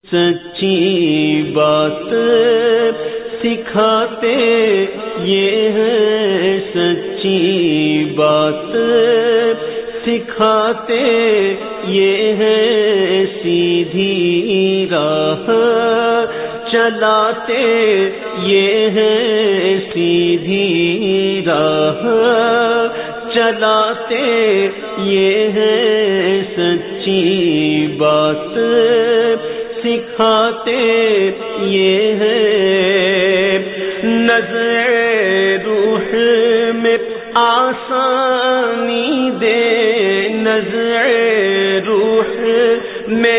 سچی بات سکھاتے یہ ہے، سچی بات سکھاتے یہ ہے، سیدھی راہ چلاتے یہ ہے، سیدھی راہ چلاتے یہ ہے، سچی بات سکھاتے یہ ہے، نظر روح میں آسانی دے، نظر روح میں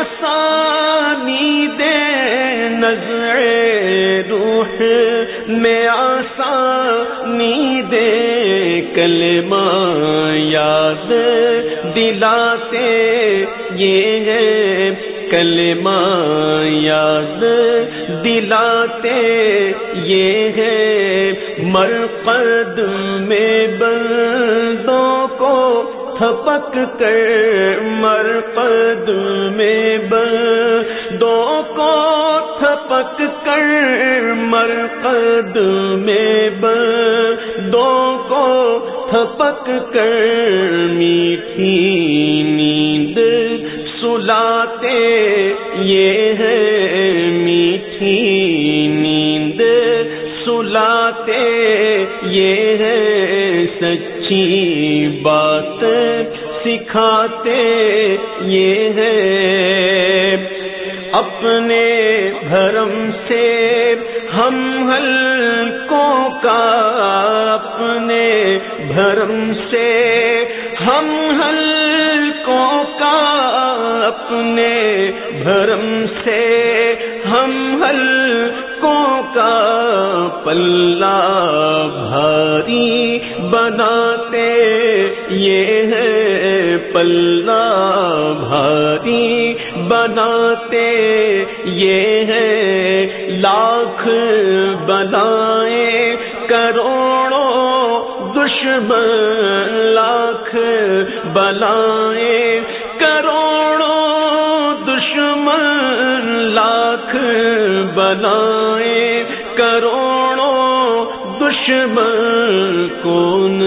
آسانی دے، نظر روح میں آسانی دے، کلمہ یاد دلاتے یہ ہے، کلمہ یاد دلاتے یہ ہے، مرقد میں بندوں کو تھپک کر، مرقد میں بندوں کو تھپک کر، مرقد میں بندوں کو تھپک کر، میٹھی نیند سلاتے یہ ہے، میٹھی نیند سلاتے یہ ہے، سچی بات سکھاتے یہ ہے، اپنے بھرم سے ہم ہلکوں کا، اپنے بھرم سے ہم ہلکوں کا، اپنے بھرم سے ہم ہلکوں کا، پلہ بھاری بناتے یہ ہے، پلہ بھاری بناتے یہ ہے، لاکھ بلائیں کروڑوں دشمن، لاکھ بلائیں کروڑوں دشمن، لاکھ بلائیں کروڑوں دشمن، کون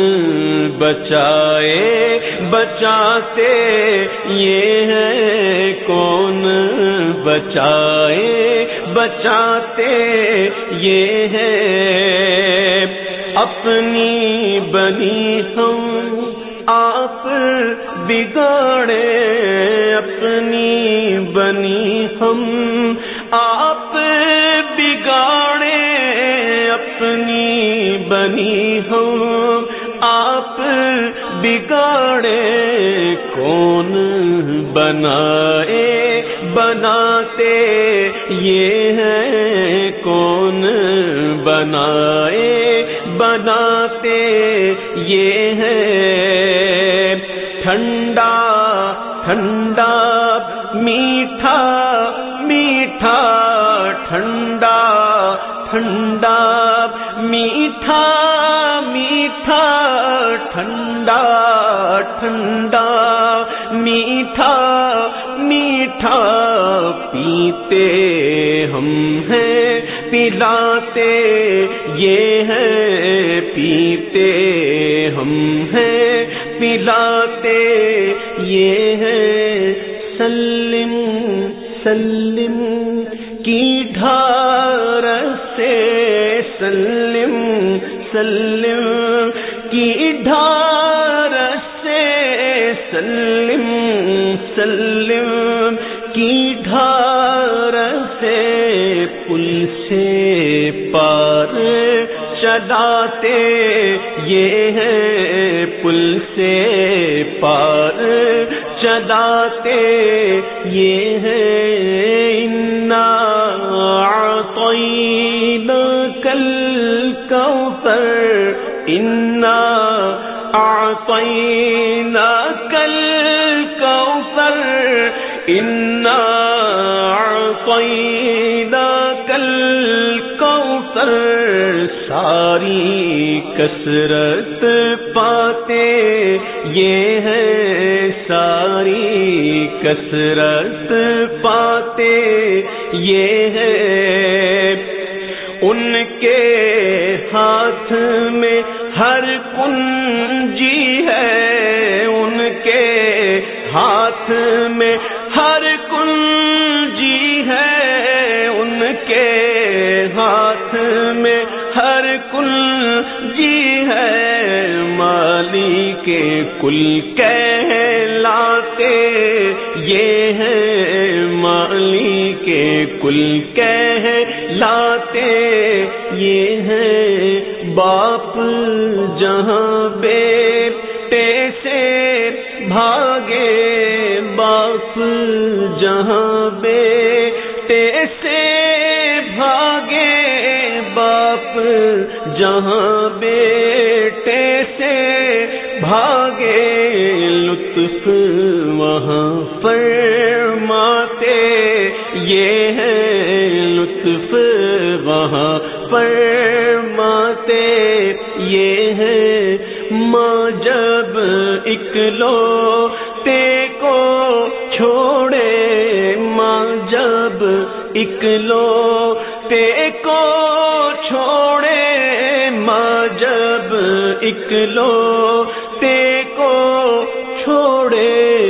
بچائے بچاتے یہ ہے، کون بچائے بچاتے یہ ہے، اپنی بنی ہم آپ بگاڑے، اپنی بنی ہم آپ بگاڑے، اپنی بنی ہم آپ بگاڑے، کون بنائے بناتے یہ ہے، کون بنائے بناتے یہ ہے، ٹھنڈا ٹھنڈا میٹھا میٹھا، ٹھنڈا ٹھنڈا میٹھا میٹھا، ٹھنڈا ٹھنڈا میٹھا میٹھا، پیتے ہم ہیں پلاتے یہ ہے، پیتے ہم ہیں پلاتے یہ ہے، سلم سلم کی ڈھار سے، سلم سلم کی ڈھار سے، سلم سلم کی ڈھار سے، پل سے پار چلاتے یہ ہے، پل سے پار چلاتے یہ ہے، انا اعطیناک الکوثر، انا اعطیناک الکوثر، انا اعطیناک الکوثر، ساری کثرت پاتے یہ ہے، ساری کثرت پاتے یہ ہے، ان کے ہاتھ میں ہر کنجی ہے، ان کے ہاتھ میں ہر کنجی ہے، ان کے ہاتھ میں ہر کنجی ہے، مالی کے کل کہلاتے یہ ہے، مالی کے کل کہلاتے یہ ہے، باپ جہاں بیٹے سے بھاگے، باپ جہاں بیٹے سے بھاگے، باپ جہاں بیٹے سے بھاگے، لطف وہاں فرماتے یہ ہے، لطف وہاں فرماتے یہ ہے، ماں جب اکلوتے کو چھوڑے، ماں جب اکلوتے کو چھوڑے، ماں جب اکلوتے کو چھوڑے،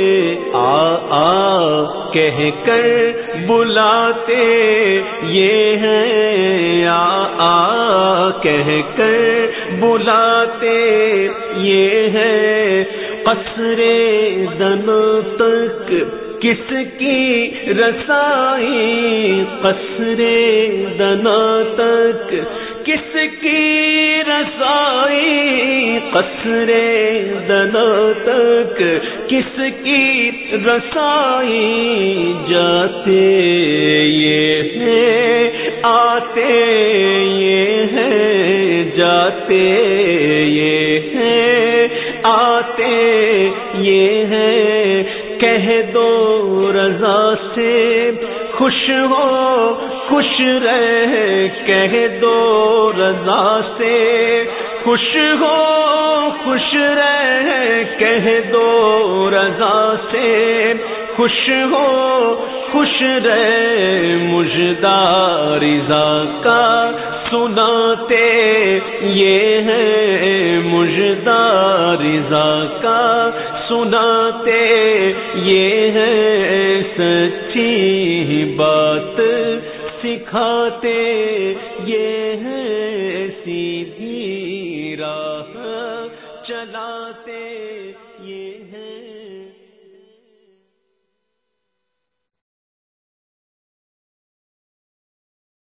کہہ کر بلاتے یہ ہے، کہہ کر بلاتے یہ ہے، قصر دنا تک کس کی رسائی، قصر دنا تک کس کی رسائی، قصر دنا تک کس کی رسائی، جاتے یہ ہے آتے یہ ہے، جاتے یہ ہے آتے یہ ہے، کہہ دو رضا سے خوش ہو خوش رہ، کہہ دو رضا سے خوش ہو خوش رہ، کہہ دو رضا سے خوش ہو خوش رہ، مژدہ رضا کا سناتے یہ ہے، مژدہ رضا کا سناتے یہ ہے، سچی بات سکھاتے یہ